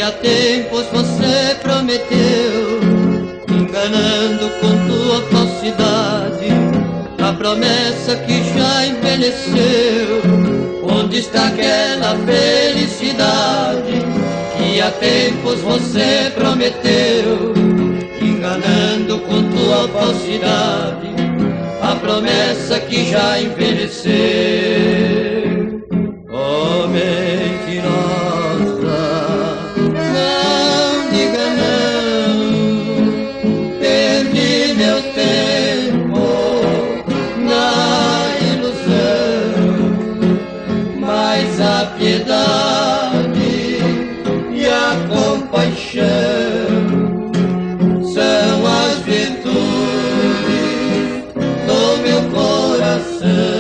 há tempos você prometeu, enganando com tua falsidade a promessa que já envelheceu. Onde está aquela felicidade que há tempos você prometeu, enganando com tua falsidade a promessa que já envelheceu? Oh, mentirosa, não diga não, perdi meu tempo na ilusão, mas a piedade e a compaixão são as virtudes do meu coração.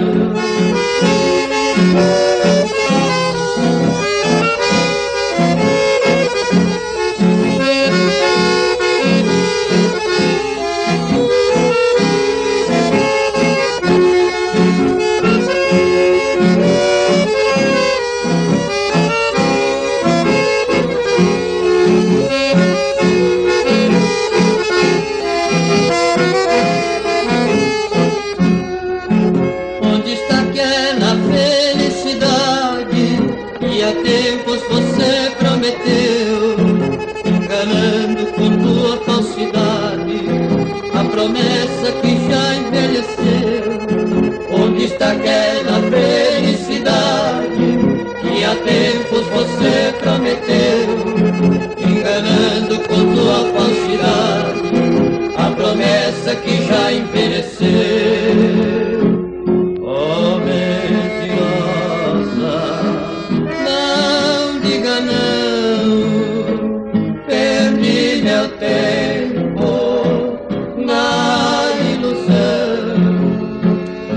Há tempos você prometeu, enganando com tua falsidade a promessa que já envelheceu. Onde está aquela felicidade que há tempos você prometeu, enganando com tua falsidade a promessa que já envelheceu? Oh, perdi meu tempo na ilusão,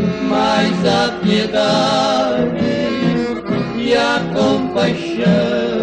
mas a piedade e a compaixão